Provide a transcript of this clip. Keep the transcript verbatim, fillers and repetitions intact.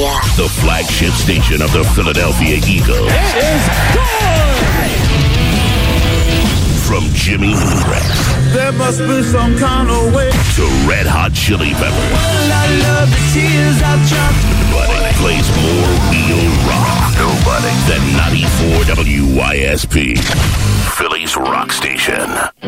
Philadelphia. The flagship station of the Philadelphia Eagles. It is good! From Jimmy Rex. There must be some kind of way. To Red Hot Chili Peppers. Well, I love the tears I've dropped. Nobody plays more real rock. Nobody. Than ninety-four W Y S P. Philly's rock station.